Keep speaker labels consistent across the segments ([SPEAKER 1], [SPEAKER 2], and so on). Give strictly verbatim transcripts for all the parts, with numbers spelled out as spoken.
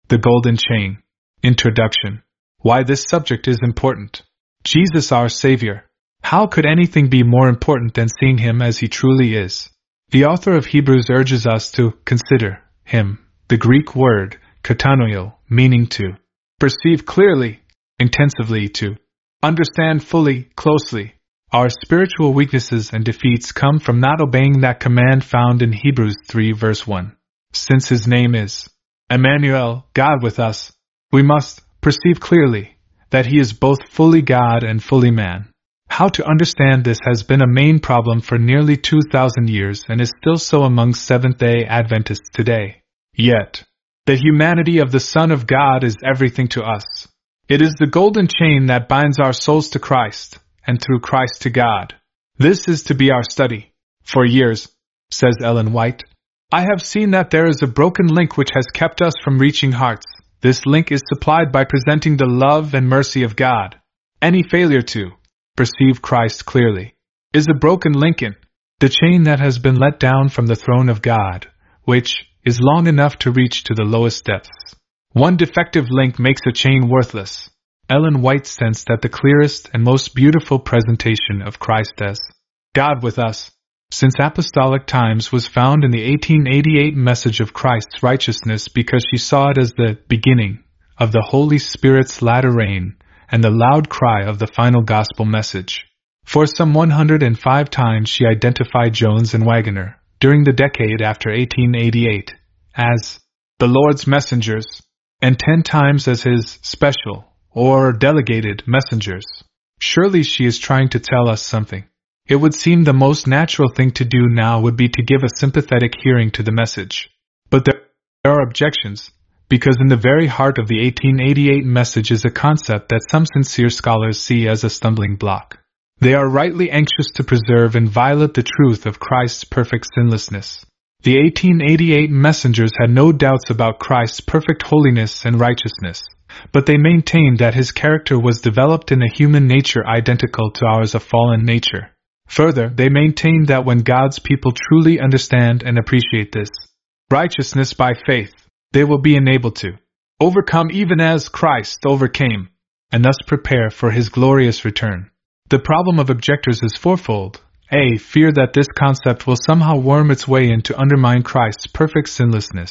[SPEAKER 1] The Golden Chain. Introduction. Why this subject is important. Jesus our Savior. How could anything be more important than seeing Him as He truly is? The author of Hebrews urges us to consider Him, the Greek word katanoio, meaning to perceive clearly, intensively, to understand fully, closely. Our spiritual weaknesses and defeats come from not obeying that command found in Hebrews three verse one. Since His name is Emmanuel, God with us, we must perceive clearly that He is both fully God and fully man. How to understand this has been a main problem for nearly two thousand years and is still so among Seventh-day Adventists today. Yet, the humanity of the Son of God is everything to us. It is the golden chain that binds our souls to Christ, and through Christ to God. This is to be our study. For years, says Ellen White, I have seen that there is a broken link which has kept us from reaching hearts. This link is supplied by presenting the love and mercy of God. Any failure to perceive Christ clearly is a broken link in the chain that has been let down from the throne of God, which is long enough to reach to the lowest depths. One defective link makes a chain worthless. Ellen White sensed that the clearest and most beautiful presentation of Christ as God with us since apostolic times was found in the eighteen eighty-eight message of Christ's righteousness, because she saw it as the beginning of the Holy Spirit's latter rain and the loud cry of the final gospel message. For some one hundred five times she identified Jones and Waggoner, during the decade after eighteen eighty-eight, as the Lord's messengers, and ten times as His special or delegated messengers. Surely she is trying to tell us something. It would seem the most natural thing to do now would be to give a sympathetic hearing to the message. But there are objections, because in the very heart of the eighteen eighty-eight message is a concept that some sincere scholars see as a stumbling block. They are rightly anxious to preserve inviolate the truth of Christ's perfect sinlessness. The eighteen eighty-eight messengers had no doubts about Christ's perfect holiness and righteousness, but they maintained that His character was developed in a human nature identical to ours, a fallen nature. Further, they maintained that when God's people truly understand and appreciate this righteousness by faith, they will be enabled to overcome even as Christ overcame, and thus prepare for His glorious return. The problem of objectors is fourfold. A. Fear that this concept will somehow worm its way in to undermine Christ's perfect sinlessness.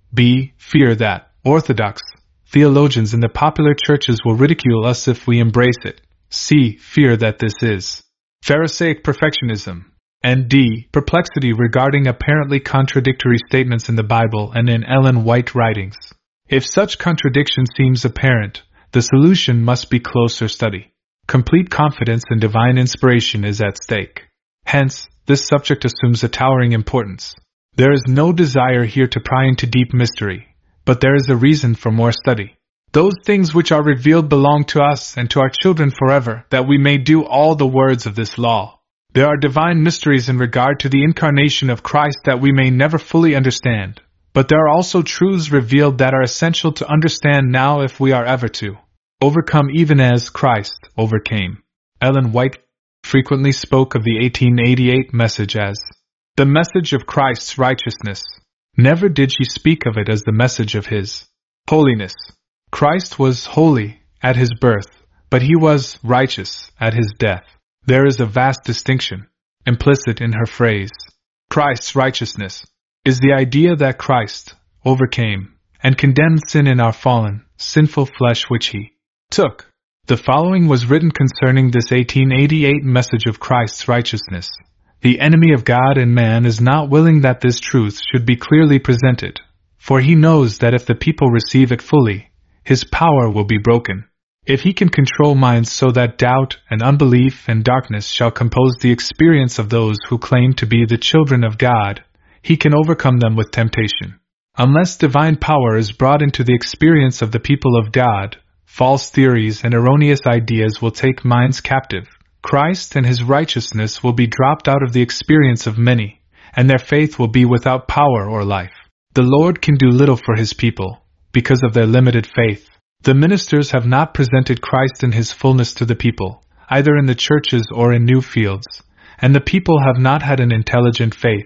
[SPEAKER 1] B. Fear that orthodox theologians in the popular churches will ridicule us if we embrace it. C. Fear that this is Pharisaic perfectionism. And D. Perplexity regarding apparently contradictory statements in the Bible and in Ellen White writings. If such contradiction seems apparent, the solution must be closer study. Complete confidence in divine inspiration is at stake. Hence, this subject assumes a towering importance. There is no desire here to pry into deep mystery, but there is a reason for more study. Those things which are revealed belong to us and to our children forever, that we may do all the words of this law. There are divine mysteries in regard to the incarnation of Christ that we may never fully understand, but there are also truths revealed that are essential to understand now if we are ever to overcome even as Christ overcame. Ellen White frequently spoke of the eighteen eighty-eight message as the message of Christ's righteousness. Never did she speak of it as the message of His holiness. Christ was holy at His birth, but He was righteous at His death. There is a vast distinction implicit in her phrase. Christ's righteousness is the idea that Christ overcame and condemned sin in our fallen, sinful flesh which He took. The following was written concerning this eighteen eighty-eight message of Christ's righteousness. The enemy of God and man is not willing that this truth should be clearly presented, for he knows that if the people receive it fully, his power will be broken. If he can control minds so that doubt and unbelief and darkness shall compose the experience of those who claim to be the children of God, he can overcome them with temptation. Unless divine power is brought into the experience of the people of God, false theories and erroneous ideas will take minds captive. Christ and His righteousness will be dropped out of the experience of many, and their faith will be without power or life. The Lord can do little for His people, because of their limited faith. The ministers have not presented Christ in His fullness to the people, either in the churches or in new fields, and the people have not had an intelligent faith.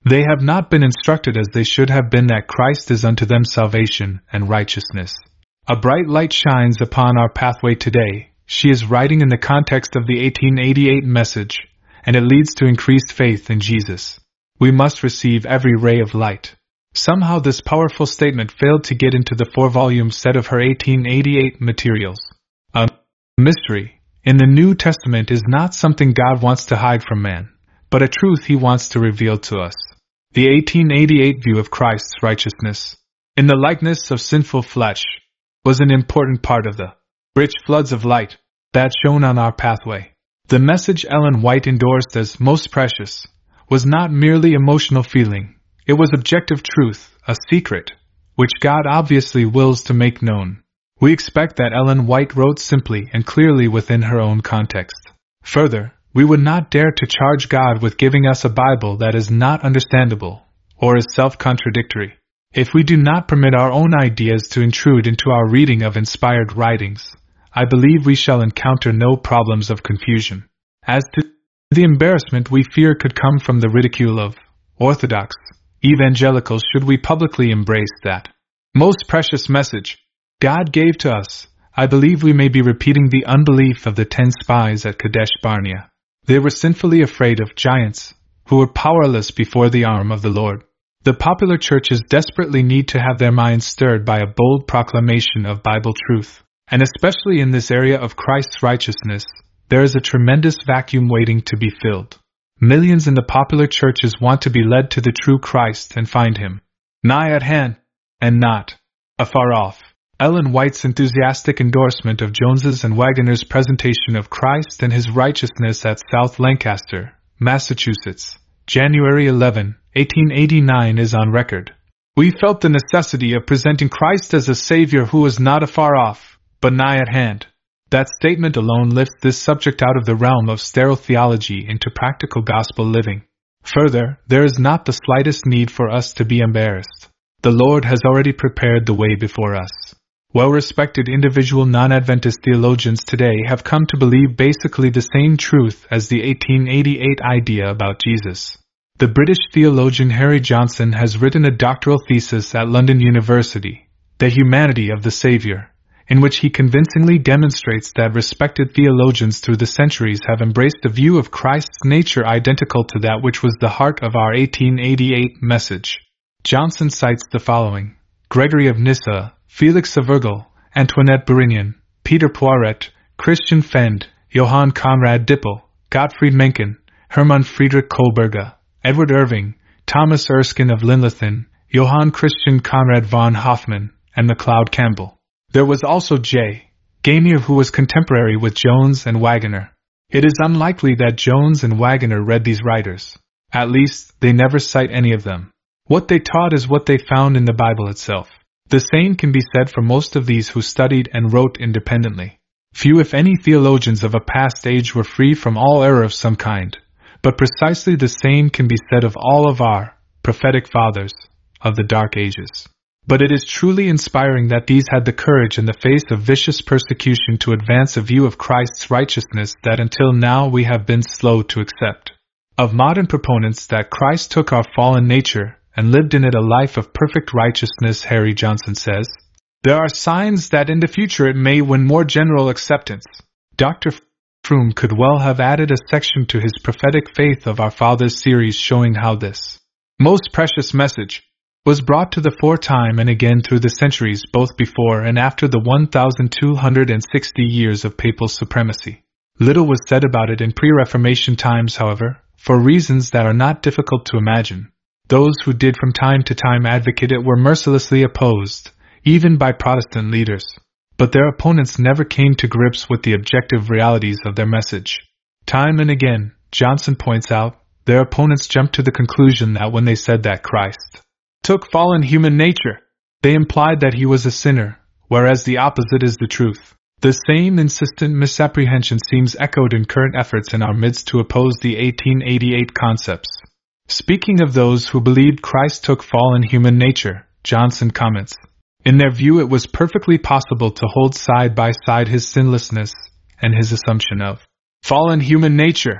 [SPEAKER 1] They have not been instructed as they should have been that Christ is unto them salvation and righteousness. A bright light shines upon our pathway today. She is writing in the context of the eighteen eighty-eight message, and it leads to increased faith in Jesus. We must receive every ray of light. Somehow this powerful statement failed to get into the four-volume set of her eighteen eighty-eight materials. A mystery in the New Testament is not something God wants to hide from man, but a truth He wants to reveal to us. The eighteen eighty-eight view of Christ's righteousness, in the likeness of sinful flesh, was an important part of the rich floods of light that shone on our pathway. The message Ellen White endorsed as most precious was not merely emotional feeling, it was objective truth, a secret, which God obviously wills to make known. We expect that Ellen White wrote simply and clearly within her own context. Further, we would not dare to charge God with giving us a Bible that is not understandable, or is self-contradictory. If we do not permit our own ideas to intrude into our reading of inspired writings, I believe we shall encounter no problems of confusion. As to the embarrassment we fear could come from the ridicule of orthodox evangelicals should we publicly embrace that most precious message God gave to us, I believe we may be repeating the unbelief of the ten spies at Kadesh Barnea. They were sinfully afraid of giants, who were powerless before the arm of the Lord. The popular churches desperately need to have their minds stirred by a bold proclamation of Bible truth, and especially in this area of Christ's righteousness, there is a tremendous vacuum waiting to be filled. Millions in the popular churches want to be led to the true Christ and find Him nigh at hand, and not afar off. Ellen White's enthusiastic endorsement of Jones's and Waggoner's presentation of Christ and His righteousness at South Lancaster, Massachusetts, January eleventh, eighteen eighty-nine is on record. We felt the necessity of presenting Christ as a Savior who was not afar off, but nigh at hand. That statement alone lifts this subject out of the realm of sterile theology into practical gospel living. Further, there is not the slightest need for us to be embarrassed. The Lord has already prepared the way before us. Well-respected individual non-Adventist theologians today have come to believe basically the same truth as the eighteen eighty-eight idea about Jesus. The British theologian Harry Johnson has written a doctoral thesis at London University, The Humanity of the Savior, in which he convincingly demonstrates that respected theologians through the centuries have embraced a view of Christ's nature identical to that which was the heart of our eighteen eighty-eight message. Johnson cites the following: Gregory of Nyssa, Felix of Urgel, Antoinette Berignan, Peter Poiret, Christian Fend, Johann Conrad Dippel, Gottfried Mencken, Hermann Friedrich Kohlberger, Edward Irving, Thomas Erskine of Linlithgow, Johann Christian Conrad von Hoffmann, and MacLeod Campbell. There was also J. Gaimier, who was contemporary with Jones and Waggoner. It is unlikely that Jones and Waggoner read these writers. At least, they never cite any of them. What they taught is what they found in the Bible itself. The same can be said for most of these who studied and wrote independently. Few, if any, theologians of a past age were free from all error of some kind, but precisely the same can be said of all of our prophetic fathers of the Dark Ages. But it is truly inspiring that these had the courage in the face of vicious persecution to advance a view of Christ's righteousness that until now we have been slow to accept. Of modern proponents that Christ took our fallen nature and lived in it a life of perfect righteousness, Harry Johnson says, there are signs that in the future it may win more general acceptance. Doctor Froome could well have added a section to his Prophetic Faith of Our Fathers series showing how this most precious message was brought to the fore time and again through the centuries both before and after the one thousand two hundred sixty years of papal supremacy. Little was said about it in pre-Reformation times, however, for reasons that are not difficult to imagine. Those who did from time to time advocate it were mercilessly opposed, even by Protestant leaders. But their opponents never came to grips with the objective realities of their message. Time and again, Johnson points out, their opponents jumped to the conclusion that when they said that Christ took fallen human nature, they implied that he was a sinner, whereas the opposite is the truth. The same insistent misapprehension seems echoed in current efforts in our midst to oppose the eighteen eighty-eight concepts. Speaking of those who believed Christ took fallen human nature, Johnson comments, in their view it was perfectly possible to hold side by side his sinlessness and his assumption of fallen human nature,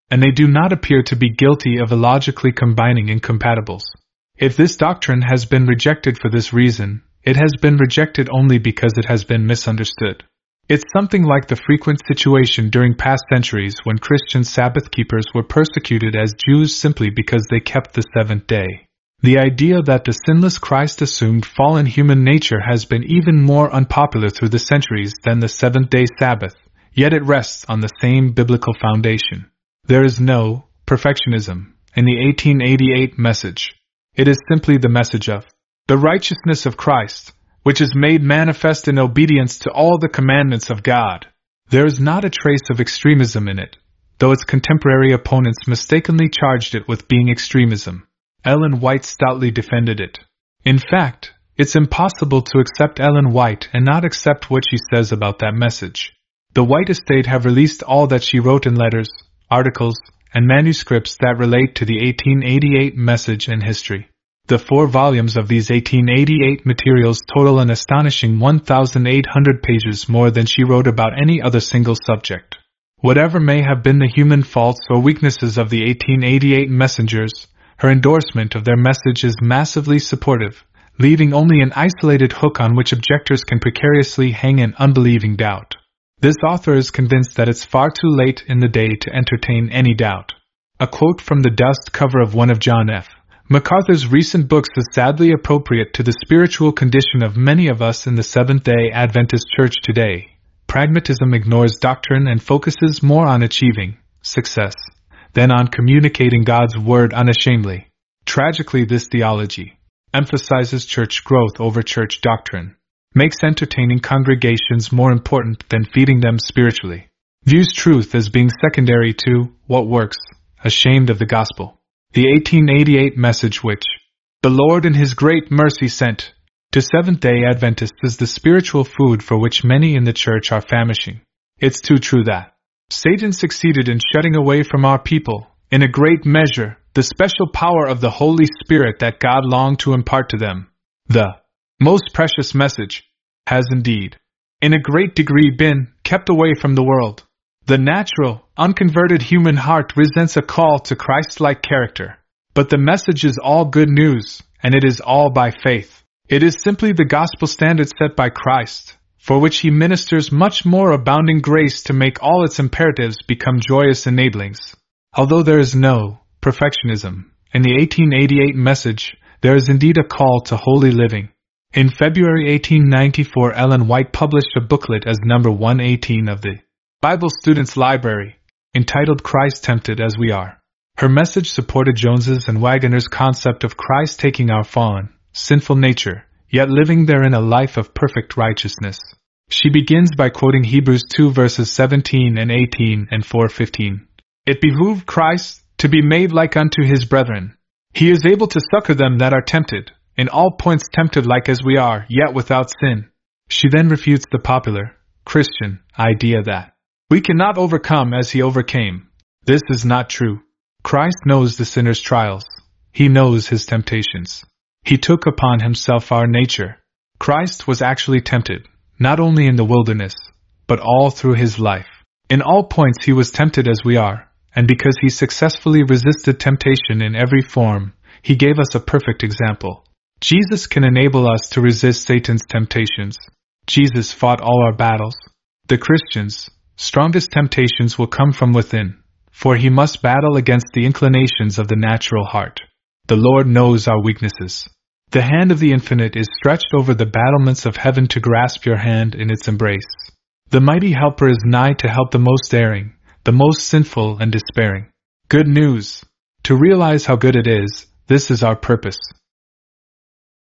[SPEAKER 1] and they do not appear to be guilty of illogically combining incompatibles. If this doctrine has been rejected for this reason, it has been rejected only because it has been misunderstood. It's something like the frequent situation during past centuries when Christian Sabbath keepers were persecuted as Jews simply because they kept the seventh day. The idea that the sinless Christ assumed fallen human nature has been even more unpopular through the centuries than the seventh-day Sabbath, yet it rests on the same biblical foundation. There is no perfectionism in the eighteen eighty-eight message. It is simply the message of the righteousness of Christ, which is made manifest in obedience to all the commandments of God. There is not a trace of extremism in it, though its contemporary opponents mistakenly charged it with being extremism. Ellen White stoutly defended it. In fact, it's impossible to accept Ellen White and not accept what she says about that message. The White estate have released all that she wrote in letters, articles, and manuscripts that relate to the eighteen eighty-eight message and history. The four volumes of these eighteen eighty-eight materials total an astonishing one thousand eight hundred pages more than she wrote about any other single subject. Whatever may have been the human faults or weaknesses of the eighteen eighty-eight messengers, her endorsement of their message is massively supportive, leaving only an isolated hook on which objectors can precariously hang an unbelieving doubt. This author is convinced that it's far too late in the day to entertain any doubt. A quote from the dust cover of one of John F. MacArthur's recent books is sadly appropriate to the spiritual condition of many of us in the Seventh-day Adventist Church today. Pragmatism ignores doctrine and focuses more on achieving success than on communicating God's word unashamedly. Tragically, this theology emphasizes church growth over church doctrine, makes entertaining congregations more important than feeding them spiritually, views truth as being secondary to what works, ashamed of the gospel. The eighteen eighty-eight message which the Lord in His great mercy sent to Seventh-day Adventists is the spiritual food for which many in the church are famishing. It's too true that Satan succeeded in shutting away from our people, in a great measure, the special power of the Holy Spirit that God longed to impart to them. The most precious message has indeed, in a great degree, been kept away from the world. The natural, unconverted human heart resents a call to Christ-like character. But the message is all good news, and it is all by faith. It is simply the gospel standard set by Christ, for which He ministers much more abounding grace to make all its imperatives become joyous enablings. Although there is no perfectionism in the eighteen eighty-eight message, there is indeed a call to holy living. In February eighteen ninety-four, Ellen White published a booklet as number one eighteen of the Bible Students' Library, entitled Christ Tempted as We Are. Her message supported Jones's and Waggoner's concept of Christ taking our fallen, sinful nature, yet living therein a life of perfect righteousness. She begins by quoting Hebrews two verses seventeen and eighteen and four fifteen. It behooved Christ to be made like unto His brethren. He is able to succor them that are tempted, in all points tempted like as we are, yet without sin. She then refutes the popular, Christian, idea that we cannot overcome as He overcame. This is not true. Christ knows the sinner's trials. He knows his temptations. He took upon Himself our nature. Christ was actually tempted, not only in the wilderness, but all through His life. In all points He was tempted as we are, and because He successfully resisted temptation in every form, He gave us a perfect example. Jesus can enable us to resist Satan's temptations. Jesus fought all our battles. The Christian's strongest temptations will come from within, for he must battle against the inclinations of the natural heart. The Lord knows our weaknesses. The hand of the Infinite is stretched over the battlements of heaven to grasp your hand in its embrace. The mighty Helper is nigh to help the most erring, the most sinful and despairing. Good news! To realize how good it is, this is our purpose.